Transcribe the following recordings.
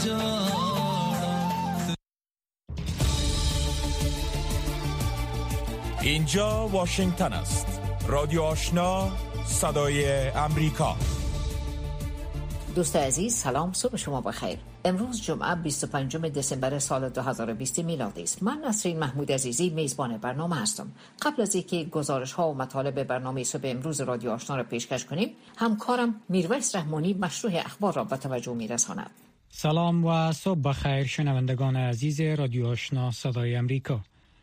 اینجا واشنگتن است. رادیو آشنا، صدای امریکا. دوست عزیز سلام، صبح شما بخیر. امروز جمعه 25 دسامبر سال 2020 میلادی است. من نسرین محمود عزیزی میزبان برنامه هستم. قبل از اینکه گزارش ها و مطالب برنامه صبح امروز رادیو آشنا را پیشکش کنیم، همکارم میرویس رحمانی مشروع اخبار را به توجه میرساند. سلام و صبح بخیر شنوندگان عزیز رادیو آشنا صدای امریکا.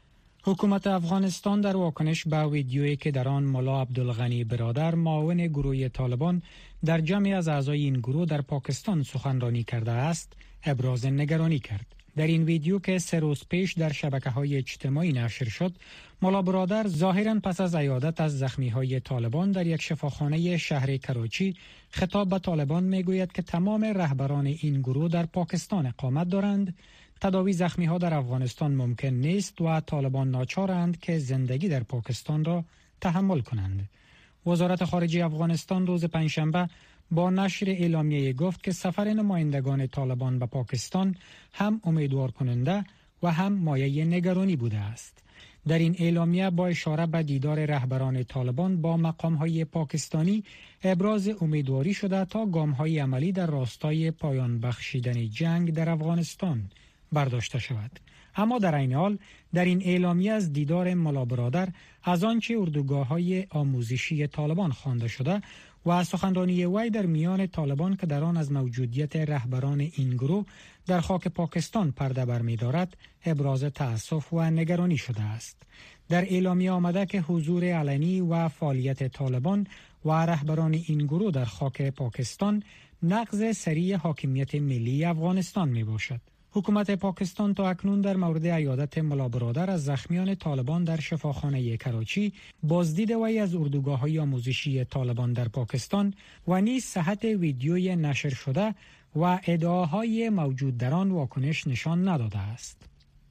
حکومت افغانستان در واکنش به ویدیویی که در آن ملا عبدالغنی برادر معاون گروه طالبان در جمعی از اعضای این گروه در پاکستان سخنرانی کرده است، ابراز نگرانی کرد. در این ویدیو که 3 روز پیش در شبکه‌های اجتماعی نشر شد، ملا برادر ظاهراً پس از عیادت از زخمی‌های طالبان در یک شفاخانه شهر کراچی خطاب به طالبان می‌گوید که تمام رهبران این گروه در پاکستان اقامت دارند. تداوی زخمی‌ها در افغانستان ممکن نیست و طالبان ناچارند که زندگی در پاکستان را تحمل کنند. وزارت خارجه افغانستان روز پنجشنبه با نشر اعلامیه گفت که سفر نمایندگان طالبان به پاکستان هم امیدوار کننده و هم مایه نگرانی بوده است. در این اعلامیه با اشاره به دیدار رهبران طالبان با مقام‌های پاکستانی ابراز امیدواری شده تا گام‌های عملی در راستای پایان بخشیدن جنگ در افغانستان برداشته شود. اما در این حال در این اعلامیه از دیدار ملا برادر از آنچه اردوگاه‌های آموزشی طالبان خوانده شده و سخنرانی وی در میان طالبان که در آن از موجودیت رهبران این گروه در خاک پاکستان پرده برمی‌دارد ابراز تأسف و نگرانی شده است. در اعلامیه آمده که حضور علنی و فعالیت طالبان و رهبران این گروه در خاک پاکستان نقض سریع حاکمیت ملی افغانستان میباشد. حکومت پاکستان تا اکنون در مورد عیادت ملا برادر از زخمیان طالبان در شفاخانه کراچی، بازدید وی از اردوگاه‌های آموزشی طالبان در پاکستان و نیز صحت ویدیوی نشر شده و ادعاهای موجود در آن واکنش نشان نداده است.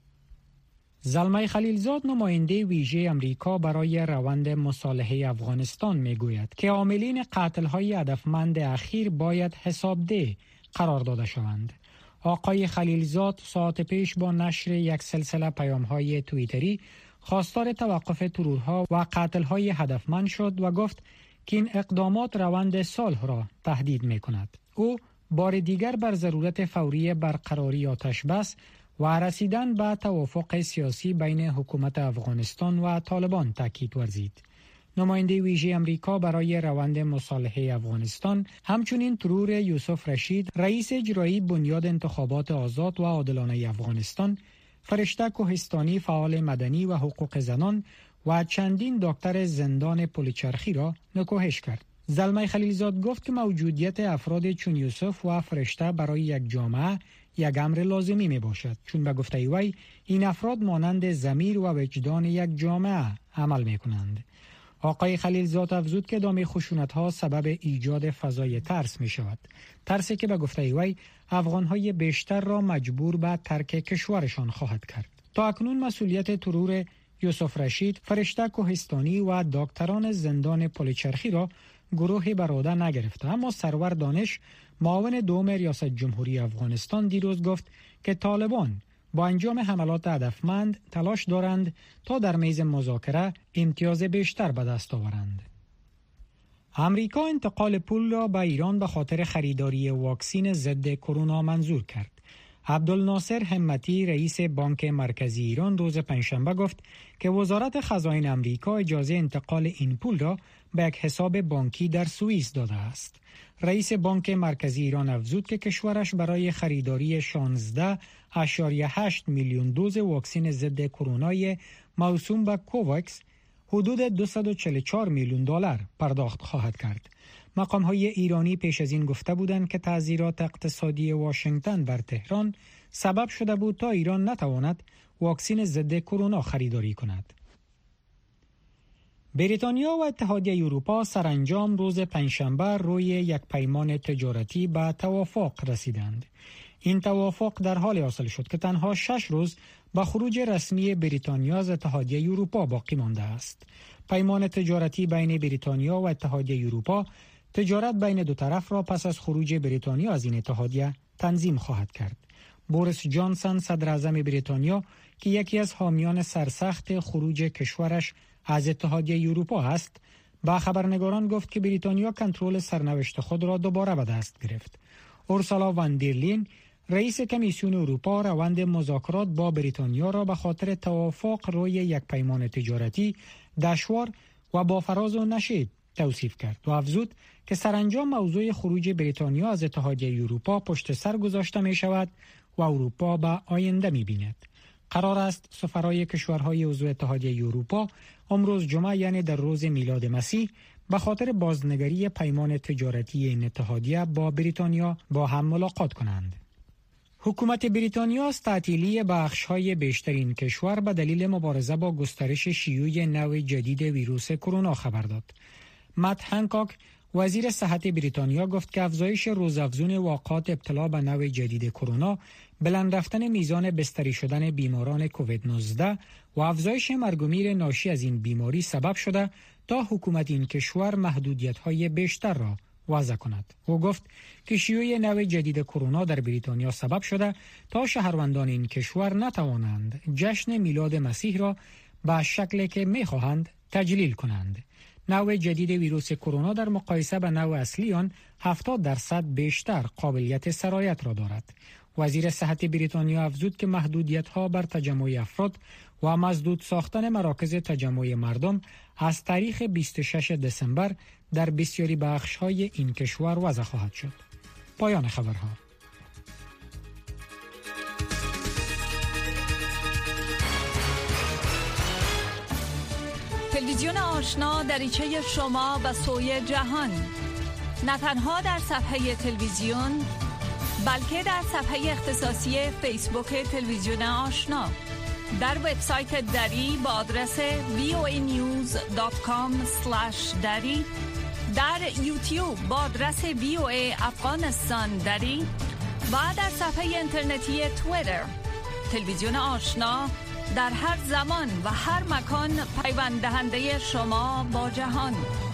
زلمه خلیلزاد نماینده ویژه امریکا برای روند مصالحه افغانستان میگوید که عاملین قتل‌های هدفمند اخیر باید حسابده قرار داده شوند. آقای خلیلزاد ساعت پیش با نشر یک سلسله پیام‌های توییتری خواستار توقف ترورها و قتل‌های هدفمند شد و گفت که این اقدامات روند صلح را تهدید می‌کند. او بار دیگر بر ضرورت فوری برقراری آتش بس و رسیدن به توافق سیاسی بین حکومت افغانستان و طالبان تاکید ورزید. نماینده ویژه امریکا برای روند مصالحه افغانستان همچنین ترور یوسف رشید، رئیس اجرایی بنیاد انتخابات آزاد و عادلانه افغانستان، فرشته کوهستانی فعال مدنی و حقوق زنان و چندین دکتر زندان پلچرخی را نکوهش کرد. زلمه خلیلزاد گفت که موجودیت افراد چون یوسف و فرشته برای یک جامعه یک امر لازمی می باشد، چون به گفته وی این افراد مانند ضمیر و وجدان یک جامعه عمل می کنند. آقای خلیلزاد افزود که دام خشونت‌ها سبب ایجاد فضای ترس می شود. ترسی که به گفته وی افغان‌های بیشتر را مجبور به ترک کشورشان خواهد کرد. تا اکنون مسئولیت ترور یوسف رشید، فرشته کوهستانی و دکتران زندان پلچرخی را گروه بر عهده نگرفته، اما سرور دانش معاون دوم ریاست جمهوری افغانستان دیروز گفت که طالبان با انجام حملات هدفمند تلاش دارند تا در میز مذاکره امتیاز بیشتر به دست آورند. امریکا انتقال پول را به ایران به خاطر خریداری واکسن ضد کرونا منظور کرد. عبدالناصر همتی رئیس بانک مرکزی ایران روز پنجشنبه گفت که وزارت خزائن امریکا اجازه انتقال این پول را به یک حساب بانکی در سوئیس داده است. رئیس بانک مرکزی ایران افزود که کشورش برای خریداری 16.8 میلیون دوز واکسن ضد کرونای موسوم به کوواکس حدود 244 میلیون دلار پرداخت خواهد کرد. مقام‌های ایرانی پیش از این گفته بودند که تعزیرات اقتصادی واشنگتن بر تهران سبب شده بود تا ایران نتواند واکسن ضد کرونا خریداری کند. بریتانیا و اتحادیه اروپا سرانجام روز پنجشنبه روی یک پیمان تجارتی به توافق رسیدند. این توافق در حال حاصل شد که تنها 6 روز به خروج رسمی بریتانیا از اتحادیه اروپا باقی مانده است. پیمان تجارتی بین بریتانیا و اتحادیه اروپا تجارت بین دو طرف را پس از خروج بریتانیا از این اتحادیه تنظیم خواهد کرد. بوریس جانسون صدر اعظم بریتانیا که یکی از حامیان سرسخت خروج کشورش از اتحادیه اروپا است، با خبرنگاران گفت که بریتانیا کنترل سرنوشت خود را دوباره به دست گرفت. اورسولا وان در لین رئیس کمیسیون اروپا روند مذاکرات با بریتانیا را به خاطر توافق روی یک پیمان تجارتی دشوار و با فراز و نشیب توصیف کرد و افزود که سرانجام موضوع خروج بریتانیا از اتحادیه اروپا پشت سر گذاشته می شود و اروپا به آینده می بیند. قرار است سفرای کشورهای عضو اتحادیه اروپا امروز جمعه، یعنی در روز میلاد مسیح، به خاطر بازنگری پیمان تجارتی این اتحادیه با بریتانیا با هم ملاقات کنند. حکومت بریتانیا از تعطیلی بخش‌های بیشتر این کشور به دلیل مبارزه با گسترش شیوع نوع جدید ویروس کرونا خبر داد. مت هنکاک وزیر صحت بریتانیا گفت که افزایش روزافزون واقعات ابتلا به نوع جدید کرونا، بلند رفتن میزان بستری شدن بیماران کووید 19 و افزایش مرگ و میر ناشی از این بیماری سبب شده تا حکومت این کشور محدودیت‌های بیشتر را وضع کند. او گفت که شیوع نوع جدید کرونا در بریتانیا سبب شده تا شهروندان این کشور نتوانند جشن میلاد مسیح را به شکلی که می‌خواهند تجلیل کنند. نوع جدید ویروس کرونا در مقایسه به نوع اصلی آن 70% بیشتر قابلیت سرایت را دارد. وزیر صحت بریتانیا افزود که محدودیت‌ها بر تجمع افراد و مسدود ساختن مراکز تجمع مردم از تاریخ 26 دسامبر در بسیاری بخش‌های این کشور وضع خواهد شد. پایان خبرها. تلویزیون آشنا دریچه شما به سوی جهان، نه تنها در صفحه تلویزیون بلکه در صفحه اختصاصی فیسبوک تلویزیون آشنا، در وبسایت دری با آدرس voanews.com/dari، در یوتیوب با آدرس VOA افغانستان دری و در صفحه اینترنتی توییتر. تلویزیون آشنا در هر زمان و هر مکان پیوند دهنده شما با جهان.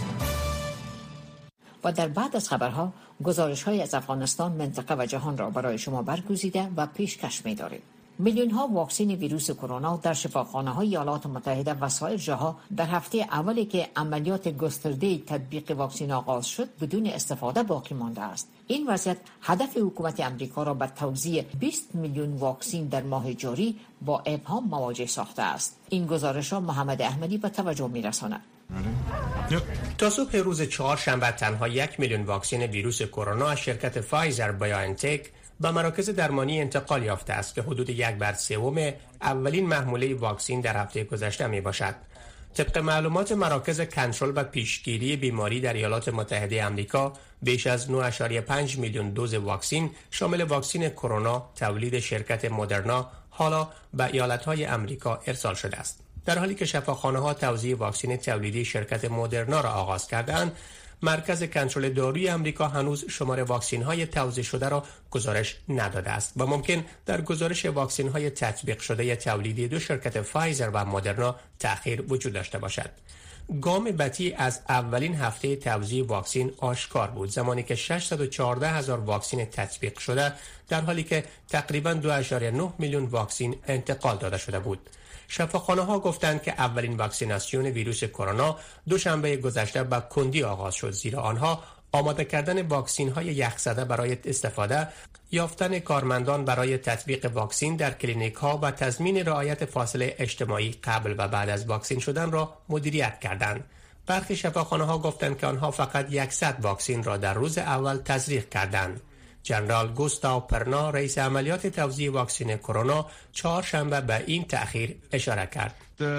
و در بعد از خبرها گزارش‌های از افغانستان، منطقه و جهان را برای شما برگزیده و پیشکش می‌داریم. میلیون‌ها واکسن ویروس کرونا در شفاخانه‌های ایالات متحده و سایر جاها در هفته اولی که عملیات گسترده تطبیق واکسن آغاز شد بدون استفاده باقی مانده است. این وضعیت هدف حکومت آمریکا را به توزیع 20 میلیون واکسن در ماه جاری با ابهام مواجه ساخته است. این گزارش را محمد احمدی به توجه می‌رساند. تا صبح روز چهارشنبه تنها 1 میلیون واکسن ویروس کرونا از شرکت فایزر بایوانتک به مراکز درمانی انتقال یافته است که حدود 1/3 اولین محموله واکسن در هفته گذشته می باشد. طبق معلومات مراکز کنترل و پیشگیری بیماری در ایالات متحده آمریکا، بیش از 9.5 میلیون دوز واکسن شامل واکسن کرونا تولید شرکت مدرنا حالا به ایالت‌های آمریکا ارسال شده است. در حالی که شفاخانه‌ها توزیع واکسن تولیدی شرکت مدرنا را آغاز کردند، مرکز کنترل داروی آمریکا هنوز شمار واکسن‌های توزیع شده را گزارش نداده است و ممکن در گزارش واکسن‌های تطبیق شده تولیدی دو شرکت فایزر و مدرنا تأخیر وجود داشته باشد. گام بعدی از اولین هفته توزیع واکسن آشکار بود، زمانی که 614,000 واکسن تطبیق شده در حالی که تقریباً 2.9 میلیون واکسن انتقال داده شده بود. شفاخانه‌ها گفتند که اولین واکسیناسیون ویروس کرونا دوشنبه گذشته با کندی آغاز شد، زیرا آنها آماده کردن واکسن‌های یخزده برای استفاده، یافتن کارمندان برای تطبیق واکسن در کلینیک‌ها و تضمین رعایت فاصله اجتماعی قبل و بعد از واکسن شدن را مدیریت کردند. برخی شفاخانه‌ها گفتند که آنها فقط 100 واکسن را در روز اول تزریق کردند. جنرال گوستاو پرنا، رئیس عملیات توزیع واکسن کرونا، چهارشنبه به این تأخیر اشاره کرد.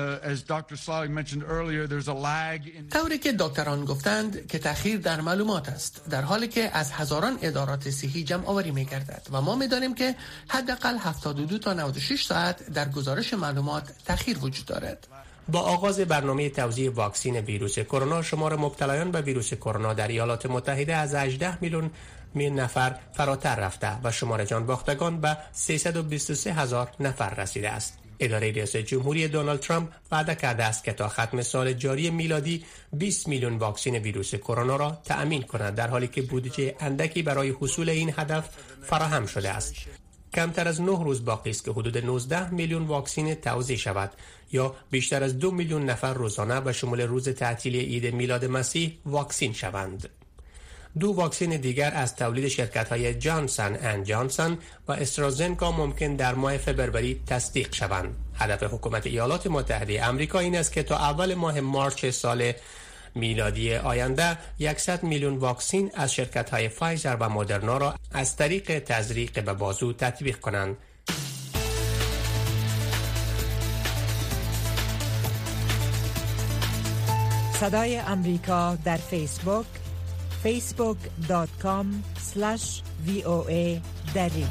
طوری که دکتران گفتند که تأخیر در معلومات است، در حالی که از هزاران ادارات صحی جمع آوری می گردد و ما می دانیم که حداقل 72 تا 96 ساعت در گزارش معلومات تأخیر وجود دارد. با آغاز برنامه توزیع واکسن ویروس کرونا، شمار مبتلایان به ویروس کرونا در ایالات متحده از 18 میلیون نفر فراتر رفته و شمار جان باختگان به 323,000 نفر رسیده است. اداره ریاست جمهوری دونالد ترامپ وعده کرده است که تا ختم سال جاری میلادی 20 میلیون واکسن ویروس کرونا را تأمین کند، در حالی که بودجه اندکی برای حصول این هدف فراهم شده است. کمتر از 9 روز باقی است که حدود 19 میلیون واکسن توزیع شود یا بیشتر از 2 میلیون نفر روزانه به شمول روز تعطیلی عید میلاد مسیح واکسین شوند. 2 واکسن دیگر از تولید شرکت‌های جانسن اند جانسن و استرازنکا ممکن در ماه فوریه تصدیق شوند. هدف حکومت ایالات متحده آمریکا این است که تا اول ماه مارس سال میلادی آینده 100 میلیون واکسن از شرکت‌های فایزر و مدرنا را از طریق تزریق به بازو تطبیق کنند. صدای امریکا در فیسبوک facebook.com/VOA دری.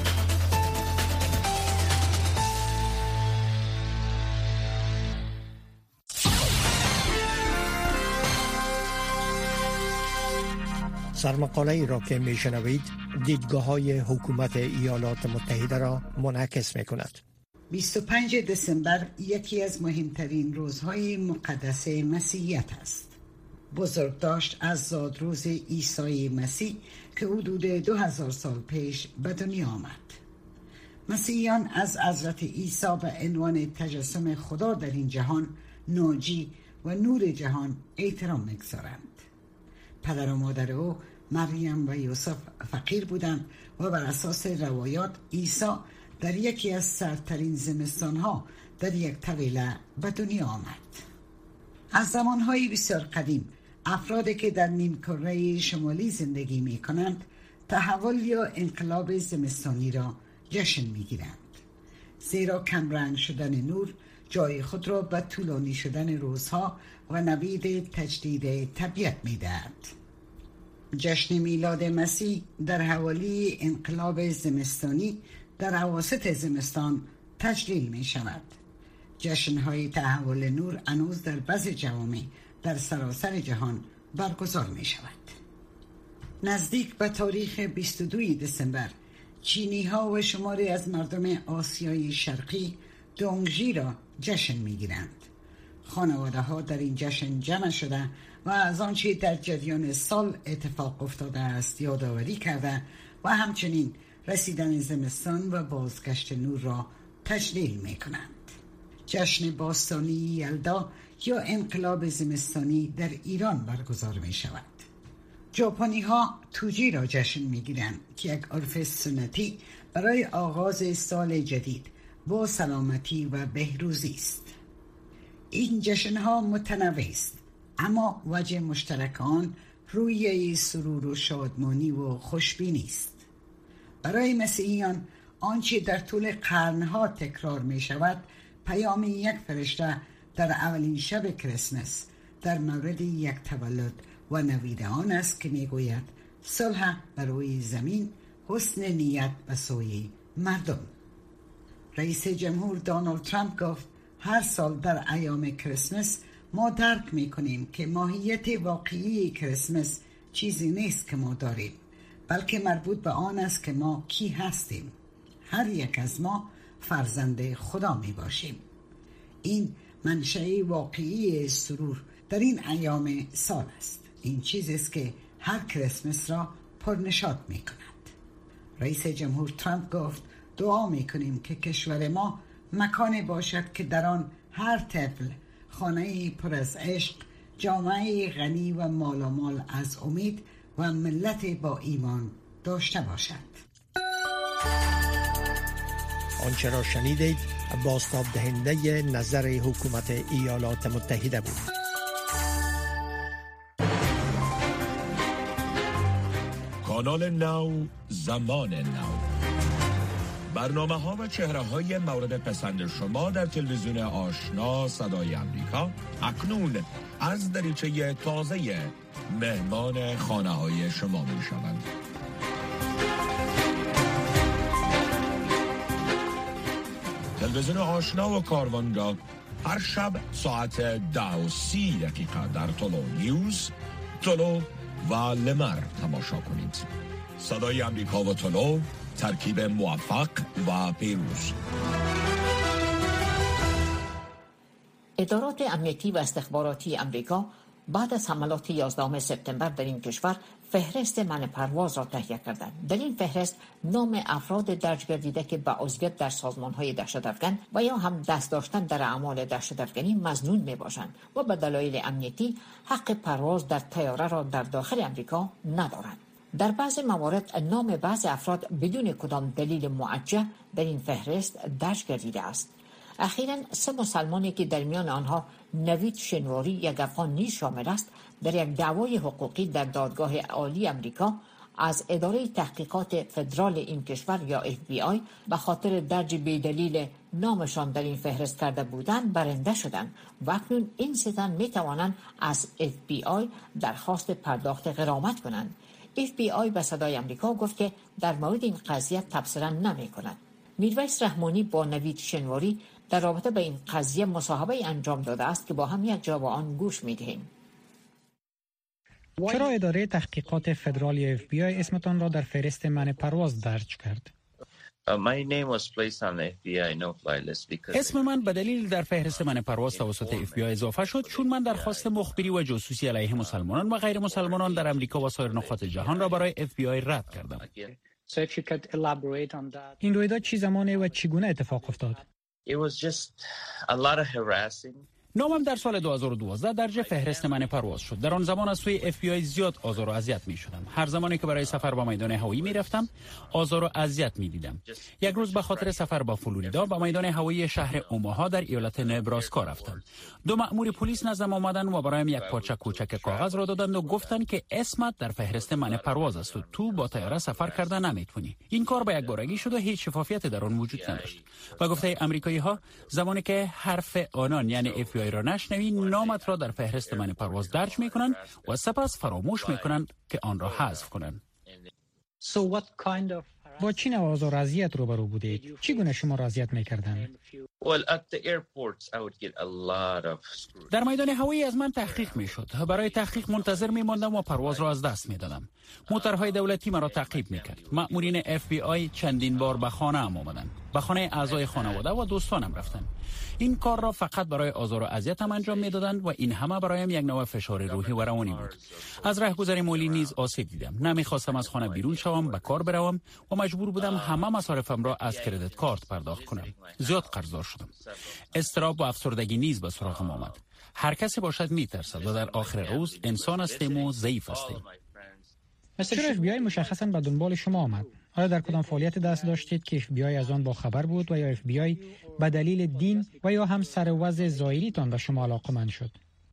سرمقاله ای را که می شنوید دیدگاه های حکومت ایالات متحده را منعکس می کند. 25 دسامبر یکی از مهمترین روزهای مقدس مسیحیت است. بزرگداشت از زادروز عیسی مسیح که حدود 2000 سال پیش به دنیا آمد. مسیحیان از حضرت عیسی به عنوان تجسم خدا در این جهان، ناجی و نور جهان احترام می‌گذارند. پدر و مادر او مریم و یوسف فقیر بودند و بر اساس روایات عیسی در یکی از سردترین زمستانها در یک طویله به دنیا آمد. از زمانهای بسیار قدیم افرادی که در نیمکره شمالی زندگی می کنند تحول یا انقلاب زمستانی را جشن می گیرند، زیرا کمرنگ شدن نور جای خود را به طولانی شدن روزها و نوید تجدید طبیعت می دهد. جشن میلاد مسیح در حوالی انقلاب زمستانی در اواسط زمستان تجلیل می شود. جشن‌های تحول نور هنوز در بعضی جوامع در سراسر جهان برگزار می شود. نزدیک به تاریخ 22 دسامبر چینی‌ها و شماری از مردم آسیای شرقی دونگژی را جشن می گیرند. خانواده‌ها در این جشن جمع شده و از آنچه در جریان سال اتفاق افتاده است یادآوری کرده و همچنین رسیدن زمستان و بازگشت نور را تجلیل می کنند. جشن باستانی یلدا یا انقلاب زمستانی در ایران برگزار می شود. ژاپنی ها توجی را جشن می گیرند که یک عرف سنتی برای آغاز سال جدید با سلامتی و بهروزی است. این جشن ها متنوع است، اما وجه مشترک آن رویه سرور و شادمانی و خوشبینی است. برای مسیحیان آنچه در طول قرنها تکرار می شود پیام یک فرشته در اولین شب کریسمس در مورد یک تولد و نوید آن است که می گوید صلح بر روی زمین، حسن نیت به سوی مردم. رئیس جمهور دونالد ترامپ گفت هر سال در ایام کریسمس ما درک می کنیم که ماهیت واقعی کریسمس چیزی نیست که ما داریم، بلکه مربوط به آن است که ما کی هستیم. هر یک از ما فرزند خدا می باشیم. این منشأ واقعی سرور در این ایام سال است. این چیزی است که هر کریسمس را پرنشاط می کند. رئیس جمهور ترامپ گفت دعا می کنیم که کشور ما مکانی باشد که در آن هر طفل خانه پر از عشق، جامعه غنی و مالامال از امید و ملت با ایمان داشته باشد. آنچه را شنیدید بازتاب دهنده نظر حکومت ایالات متحده بود. کانال نو، زمان نو. برنامه ها و چهره های مورد پسند شما در تلویزیون آشنا صدای امریکا اکنون از دریچه تازه مهمان خانه های شما می شوند. تلویزیون آشنا و کاروانگاه هر شب ساعت 10:30 در تولو نیوز، تولو و لمر تماشا کنید. صدای امریکا و تولو، ترکیب موفق و پیروز. ادارات امنیتی و استخباراتی امریکا بعد از حملات 11 سپتامبر در این کشور فهرست منع پرواز را تهیه کردند. در این فهرست نام افراد درج گردیده که به عضویت در سازمان‌های دهشت‌افکن و یا هم دست داشتن در اعمال دهشت‌افکنی مظنون می‌باشند و به دلایل امنیتی حق پرواز در طیاره را در داخل امریکا ندارند. در بعضی موارد نام بعضی افراد بدون کدام دلیل موجه در این فهرست درج گردیده است. اخیراً 3 مسلمانی که در میان آنها نوید شنواری یک افغان نیز شامل است، در یک دعوای حقوقی در دادگاه عالی امریکا از اداره تحقیقات فدرال این کشور یا FBI به خاطر درج بی‌دلیل نامشان در این فهرست کرده بودند برنده شدند و اکنون این 3 تن می توانند از FBI درخواست پرداخت غرامت کنند. FBI به صدای امریکا گفت که در مورد این قضیه تبصره نمی کند. میرویس رحمانی با نوید شنواری در رابطه با این قضیه مصاحبه انجام داده است که با هم یک جا به آن گوش می‌دهیم. چرا اداره تحقیقات فدرالی FBI اسمتان را در فهرست منع پرواز درج کرد؟ اسم من به دلیل در فهرست منع پرواز توسط FBI اضافه شد چون من درخواست مخبری و جاسوسی علیه مسلمانان و غیر مسلمانان در امریکا و سایر نقاط جهان را برای FBI رد کردم. این رویداد چه زمانه و چگونه اتفاق افتاد؟ نامم در سال 2012 درج فهرست منع پرواز شد. در آن زمان از سوی FBI زیاد آزار و اذیت می شدم. هر زمانی که برای سفر به میدان هوایی می رفتم آزار و اذیت می دیدم. یک روز به خاطر سفر به فلوریدا به میدان هوایی شهر اوماها در ایالت نبراسکا رفتم. 2 مأمور پلیس نزدم آمدند و برایم یک پارچه کوچک کاغذ را دادند و گفتند که اسمت در فهرست منع پرواز است و تو با طیاره سفر کردن نمیتونی. این کار به یک بارگی شد و هیچ شفافیت در آن وجود نداشت. و گفته آمریکایی‌ها زمانی که حرف آنان یعنی FBI را نشنوی نامت را در فهرست منع پرواز درج میکنند و سپس فراموش میکنند که آن را حذف کنند. با چه نوع آزار و اذیت روبرو بودید؟ چگونه شما را اذیت میکردند؟ در میدان هوایی از من تحقیق میشد. برای تحقیق منتظر میماندم و پرواز را از دست میدادم. موتورهای دولتی مرا تعقیب میکرد. مأمورین FBI چندین بار به خانه ام آمدند. به خانه اعضای خانواده و دوستانم رفتند. این کار را فقط برای آزار و اذیتم انجام میدادند و این همه برایم یک نوع فشار روحی و روانی بود. از راهگذر مالی نیز آسیب دیدم. نمیخواستم از خانه بیرون شوم، به کار بروم و مجبور بودم همه مصارفم را از کردیت کارت پرداخت کنم. زیاد قرضدار شدم. اضطراب و افسردگی نیز به سراغم آمد. هر کسی باشد میترسد و در آخر روز انسان هستیم و ضعیف هستیم. چرا FBI مشخصاً به دنبال شما آمد؟ آیا در کدام فعالیت دست داشتید که FBI از آن با خبر بود و یا FBI به دلیل دین و یا هم سر وضع ظاهریتان به شما علاقه‌مند شد؟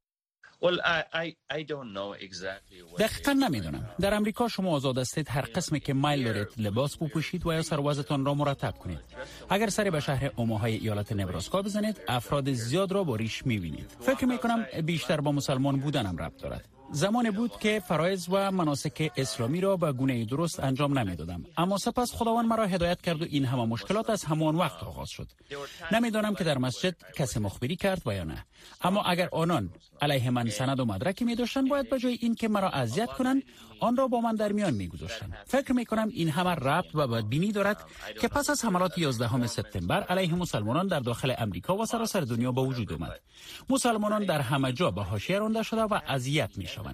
دقیقاً نمیدونم. در امریکا شما آزاد هستید هر قسمی که میل دارید لباس بپوشید و یا سروازتان را مرتب کنید. اگر سری به شهر اوماهای ایالت نبراسکا بزنید افراد زیاد را با ریش میبینید. فکر میکنم بیشتر با مسلمان بودنم ربط دارد. زمانی بود که فرایض و مناسک اسلامی را به گونه درست انجام نمیدادم، اما سپس خداوند مرا هدایت کرد و این همه مشکلات از همان وقت آغاز شد. نمیدانم که در مسجد کسی مخبری کرد و یا نه، اما اگر آنان علیه من سند و مدرکی می داشتند باید به جای این که مرا اذیت کنند آن را با من در میان میگذاشتند. فکر میکنم این همه ربط و بدبینی دارد که پس از حملات 11 سپتامبر علیه مسلمانان در داخل امریکا و سراسر دنیا به وجود آمد. مسلمانان در همه جا به حاشیه رانده شده و اذیت میشوند.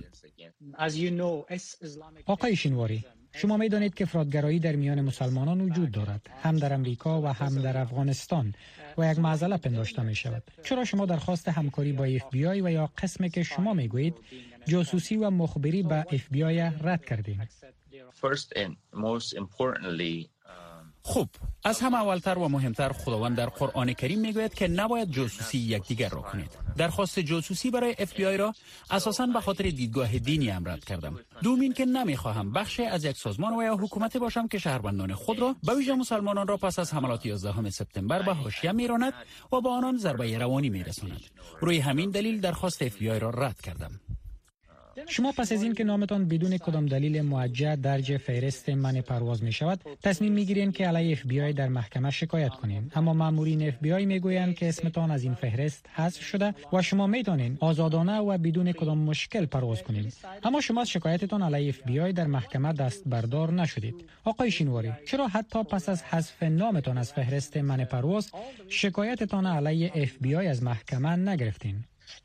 آقای شنواری، شما میدانید که افراطگرایی در میان مسلمانان وجود دارد، هم در امریکا و هم در افغانستان و یک معضله پنداشته می شود. چرا شما درخواست همکاری با FBI و یا قسمی که شما میگویید جاسوسی و مخبری به FBI رد کردید؟ خب، از همه اولتر و مهمتر خداوند در قرآن کریم میگوید که نباید جاسوسی یکدیگر را کنید. درخواست جاسوسی برای FBI را اساساً به خاطر دیدگاه دینی رد کردم. دومین که نمیخواهم بخشی از یک سازمان و یا حکومتی باشم که شهروندان خود را به ویژه مسلمانان را پس از حملات 11 سپتامبر به حاشیه میراند و با آنان ضربه روانی میرساند. روی همین دلیل درخواست FBI را رد کردم. شما پس از این که نامتان بدون کدام دلیل موجه درج فهرست منع پرواز می شود، تصمیم می گیرین که علیه FBI در محکمه شکایت کنین. اما مامورین FBI می گویند که اسمتان از این فهرست حذف شده و شما می توانید آزادانه و بدون کدام مشکل پرواز کنید. اما شما شکایتتان علیه FBI در محکمه دست بردار نشدید. آقای شینواری، چرا حتی پس از حذف نامتان از فهرست منع پرواز شکایتتان علیه FBI از محکمه نگرفتین؟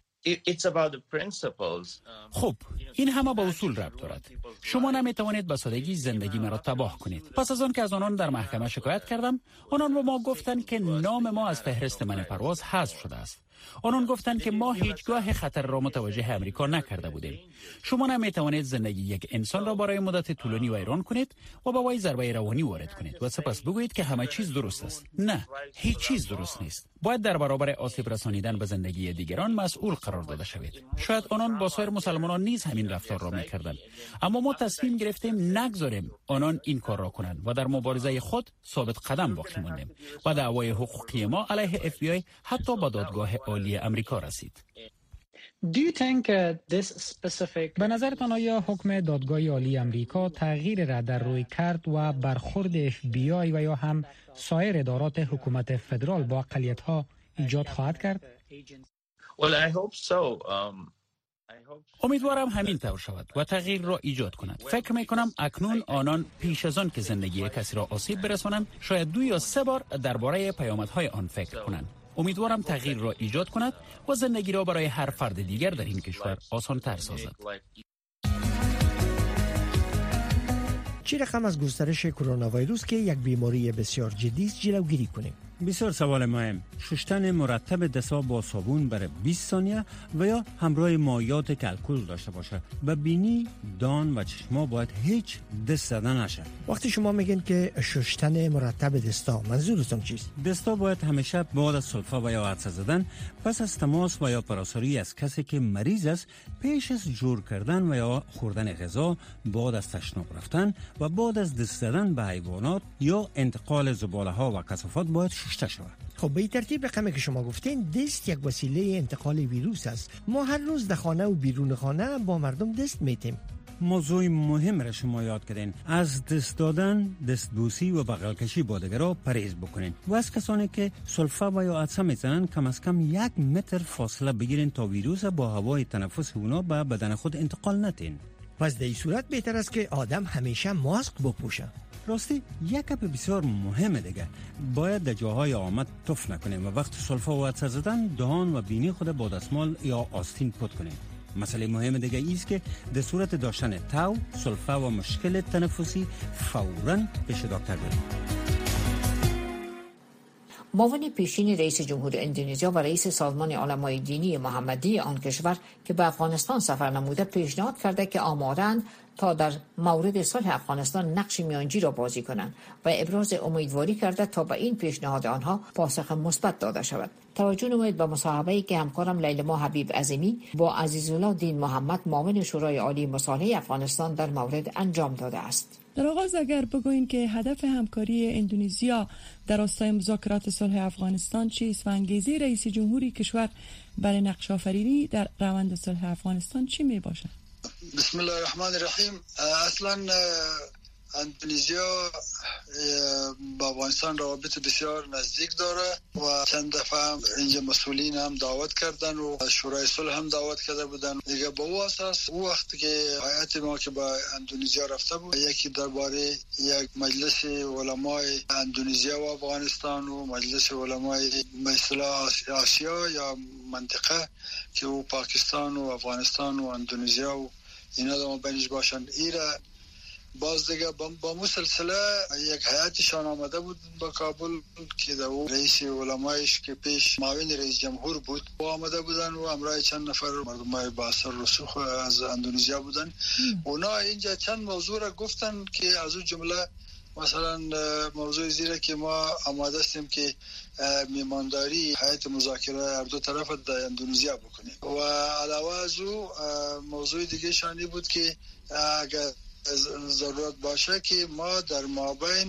خب این همه با اصول ربط دارد. شما نمیتوانید به سادگی زندگی مرا تباه کنید. پس از آن که از آنان در محکمه شکایت کردم، آنان به ما گفتند که نام ما از فهرست منع پرواز حذف شده است. آنان گفتند که ما هیچگاه خطر را متوجه امریکا نکرده بودیم. شما نمیتوانید زندگی یک انسان را برای مدت طولانی ویران کنید و با وی ضربه روانی وارد کنید و سپس بگویید که همه چیز درست است. نه، هیچ چیز درست نیست. باید در برابر آسیب رسانیدن به زندگی دیگران مسئول قرار داده شوید. شاید آنان با سایر مسلمانان نیز همین رفتار را میکردند، اما ما تصمیم گرفتیم نگذاریم آنان این کار را کنند و در مبارزه خود ثابت قدم باقی ماندیم و دعوای حقوقی ما علیه FBI حتی به دادگاه عالی امریکا رسید. به نظرتان آیا حکم دادگاه عالی امریکا تغییر را در روی کرد و برخورد FBI و یا هم سایر ادارات حکومت فدرال با اقلیت‌ها ایجاد خواهد کرد؟ امیدوارم همین طور شود و تغییر را ایجاد کند. فکر می کنم اکنون آنان پیش از آن که زندگی کسی را آسیب برسانند شاید 2 یا 3 بار درباره پیامدهای آن فکر کنند. امیدوارم تغییر را ایجاد کند و زندگی را برای هر فرد دیگر در این کشور آسان تر سازد. چه رقم از گسترش کرونا ویروس که یک بیماری بسیار جدی است جلوگیری کنیم؟ بسیار سوال مهم. شستن مرتب دست‌ها با صابون برای 20 ثانیه و یا همراه مایعات که الکل داشته باشه. به بینی، دان و چشما باید هیچ دست زدن نشه. وقتی شما میگین که شستن مرتب دستا، منظورتون چیست؟ دستا باید همیشه بعد از سلفه و یا عطسه زدن، پس از تماس و یا پراساری از کسی که مریض است، پیش از جور کردن و یا خوردن غذا، بعد از تشناب رفتن و بعد از دست زدن به حیوانات یا انتقال زباله ها و کثافات باید شسته شود. خب به این ترتیب رقمی که شما گفتین دست یک وسیله انتقال ویروس است. ما هر روز در خانه و بیرون خانه با مردم دست میتیم. موضوع مهم را شما یاد کردین. از دست دادن، دستبوسی و بغل کشی با دیگران پرهیز بکنین و از کسانی که سلفه و یا عطسه میزنن کم از کم 1 متر فاصله بگیرین تا ویروس با هوای تنفس اونا به بدن خود انتقال ندین. پس در این صورت بهتر است که آدم همیشه ماسک بپوشه. راستی یک گپ بسیار مهمه دیگه، باید در جاهای آمد تف نکنیم و وقت سلفه و عطسه زدن دهان و بینی خود با دستمال یا آستین پاک کنیم. مسئله مهم دیگه ایست که در صورت داشتن تاو، سلفه و مشکل تنفسی فوراً پیش دکتر بریم. معاون پیشین رئیس جمهور اندونزیا و رئیس سازمان علمای دینی محمدی آن کشور که به افغانستان سفر نموده پیشنهاد کرده که آماده‌اند تا در مورد صلح افغانستان نقش میانجی را بازی کنند و ابراز امیدواری کرده تا به این پیشنهاد آنها پاسخ مثبت داده شود. توجه نمایید به مصاحبه‌ای که همکارم لیلما حبیب عظیمی با عزیزالله دین محمد معاون شورای عالی مصالحه افغانستان در مورد انجام داده است. در آغاز اگر بگوییم که هدف همکاری اندونزیا در راستای مذاکرات صلح افغانستان چیست و انگیزه رئیس جمهوری کشور برای نقش آفرینی در روند صلح افغانستان چی می باشد؟ بسم الله الرحمن الرحیم. اصلا اندونزیا با افغانستان روابط بسیار نزدیک داره و چند دفعه هم اینجا مسئولین هم دعوت کردن و شورای صلح هم دعوت کرده بودن. دیگه با او اساس او وقتی که هیئت ما که با اندونزیا رفته بود، یکی درباره یک مجلس علمای اندونزیا و افغانستان و مجلس علمای مثلا آسیا یا منطقه که او پاکستان و افغانستان و اندونزیا و اینا دو بینش باشند، ایره باز دیگه با مسلسله یک هیئتشان آمده بود با کابل که دو رئیس علمایش که پیش معاون رئیس جمهور بود با آمده بودن و همراه چند نفر مردمای با اثر رسوخ از اندونزیا بودن. اونا اینجا چند موضوع را گفتن که از اون جمله مثلا موضوع زیره که ما آماده هستیم که میمانداری هیئت مذاکره هر دو طرف در اندونزیا بکنیم و علاوه از او موضوع دیگه شانی بود که اگر ضرورت باشه که ما در مابین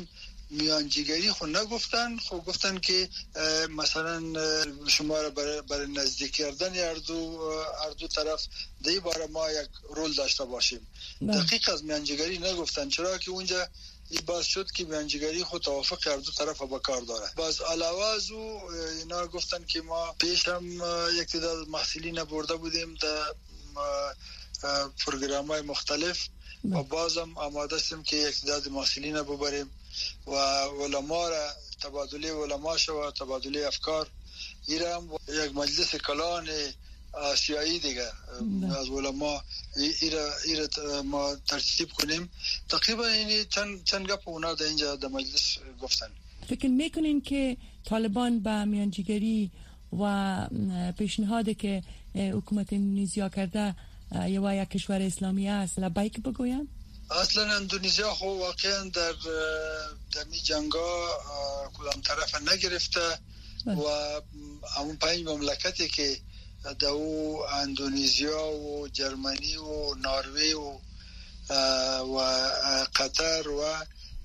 میانجیگری خود نگفتن، خب گفتن که مثلا شما را برای نزدیک کردن اردو طرف دی بار ما یک رول داشته باشیم. دقیق از میانجیگری نگفتن، چرا که اونجا این باز شد که میانجیگری خود توافق اردو طرف با کار داره. باز علاوه از او اینا گفتن که ما پیش هم یک تعداد محصلین برده بودیم در پروگرام‌های مختلف و بازم آماده هستیم که یک تعداد محصلین ببریم و علما را تبادله علما و تبادله افکار. ایران یک مجلس کلان آسیایی دیگه از علما ایرا ما ترتیب کنیم. تقریبا اینی چند گپ اونا در اینجا در مجلس گفتن. فکر میکنین که طالبان با میانجیگری و پیشنهادی که حکومت اندونزیا کرده یک کشور اسلامی است لبیک بگوین؟ اصلا اندونزیا خو واقعا در می جنگا کدام طرف نگرفته و همون 5 مملکتی که دو اندونزیا و جرمنی و نروژ و قطر و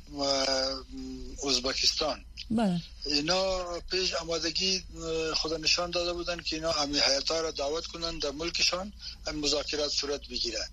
ازبکستان اینا پیش آمادگی خدا نشان داده بودن که اینا امی هیئت‌ها را دعوت کنن در ملکشان مذاکرات صورت بگیره.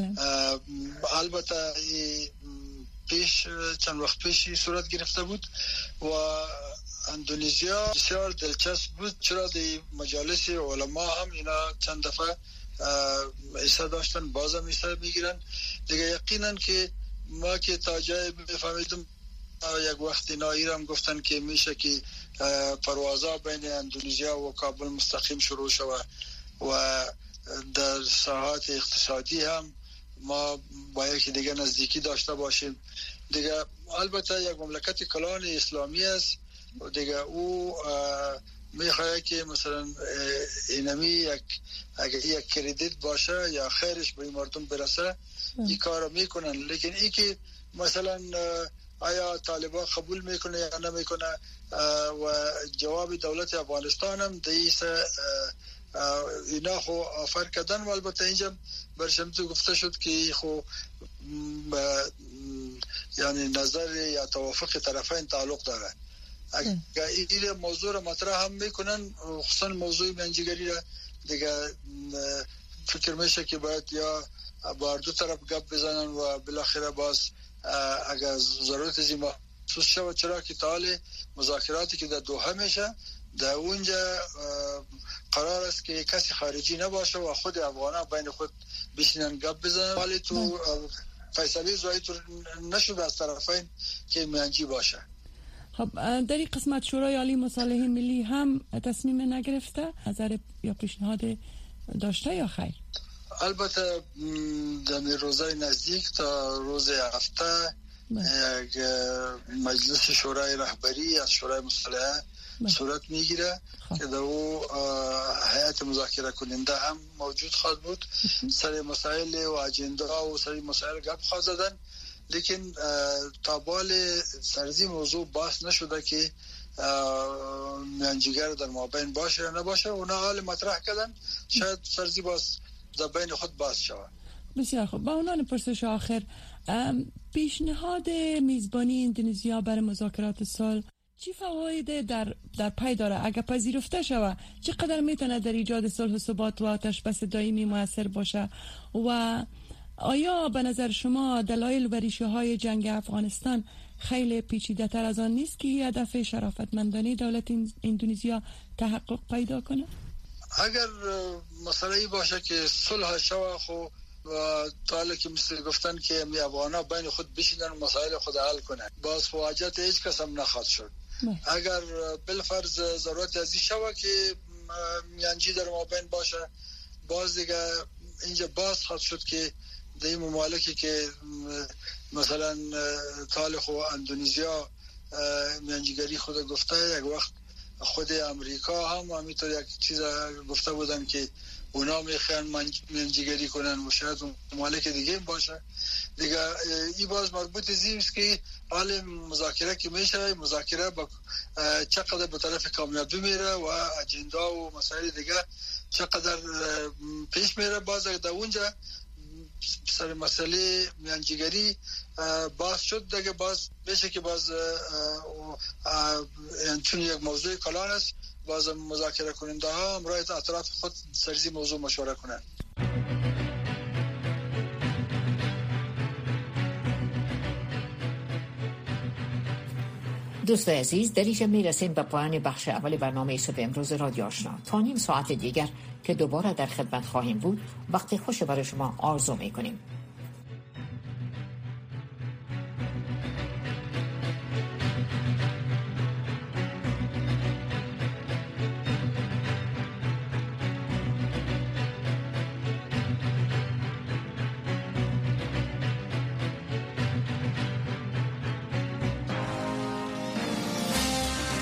البته پیش چند وقت پیشی صورت گرفته بود و اندونزیا بسیار دلچسب بود، چرا دی مجالس علما هم اینا چند دفعه ایسا داشتن، بازم ایسا میگیرن دیگه. یقینا که ما که تا جای بفهمیدم یک وقت اینا ایران گفتن که میشه که پروازها بین اندونزیا و کابل مستقیم شروع شود و در ساحات اقتصادی هم ما با یکی دیگه نزدیکی داشته باشیم دیگه. البته یک مملکت کلان اسلامی است و دیگه او میخواه که مثلا اینمی اگر یک کردیت باشه یا خیرش به مردم برسه این کار میکنن. لیکن ای که مثلا آیا طالبان قبول میکنه یا نمیکنه و جواب دولت افغانستان هم دیسه اینا خو آفر کردن و البته اینجا برشمتو گفته شد که خو یعنی نظر یا توافق طرفین تعلق داره. اگر این موضوع را مطرح هم میکنن خصوصا موضوع میانجیگری را دیگه فکر میشه که باید یا با دو طرف گپ بزنن و بالاخره باز اگر ضرورت از این محسوس شود، چرا که تاله مذاکراتی که در دوحه میشه در اونجا قرار است که کسی خارجی نباشه و خود افغانا بین خود بشینن گپ بزنن، ولی تو فیصله زایی تو نشده از طرفین که میانجی باشه. خب در این قسمت شورای عالی مصالحه ملی هم تصمیم نگرفته؟ نظر یا پیشنهاد داشته یا خیر؟ البته در روزهای نزدیک تا روز هفته یک مجلس شورای رهبری از شورای مصالحه صورت میگیره که در او هیئت مذاکره کننده هم موجود خواهد بود. سر مسائل و اجندا و سر مسائل گپ خواهد زدن، لیکن تا بال سرزی موضوع بحث نشده که میانجیگر در مابین باشه یا نباشه. اونا حال مطرح کردن، شاید سرزی باز در بین خود بحث شود. بسیار خوب. با عنوان پرسش آخر، پیشنهاد میزبانی اندونزیا برای مذاکرات صلح چی فواید در پی داره؟ اگر پذیرفته شود چقدر میتونه در ایجاد صلح و ثبات و آتش‌بس دائمی موثر باشه؟ و آیا به نظر شما دلایل و ریشه‌های جنگ افغانستان خیلی پیچیده‌تر از آن نیست که هدف شرافتمندانه دولت اندونزیا تحقق پیدا کنه؟ اگر مسئله باشه که صلح شود خو و طاله که مثل گفتن که می افغانا بین خود بشینن مسائل خود حل کنن، باز فواجت هیچ کس هم نخواهد شد. اگر بالفرض ضرورت ازی شود که میانجی در مابین باشه، باز دیگه اینجا باز خواهد شد که در این ممالکی که مثلا طال خو اندونزیا میانجیگری خود گفته، یک وقت خود امریکا هم همینطور یک چیز گفته بودن که اونا میخوان میانجیگری کنن و شاید ممالک دیگه باشه دیگه. این باز مربوط است که حال مذاکره که میشه، مذاکره با چقدر به طرف کامیابی میره و اجندا و مسائل دیگه چقدر پیش میره. باز در اونجا سر مسئله میانجیگری باز شد دیگه. باز بشه که باز چون یک موضوع کلان است، باز مذاکره کننده ها همراه اطراف خود سرزی موضوع مشوره کنند. دوستان عزیز، در اینجا میرسیم به پایان بخش اول برنامه صبح امروز رادیو آشنا. تا نیم ساعت دیگر که دوباره در خدمت خواهیم بود، وقتی خوش برای شما آرزو میکنیم.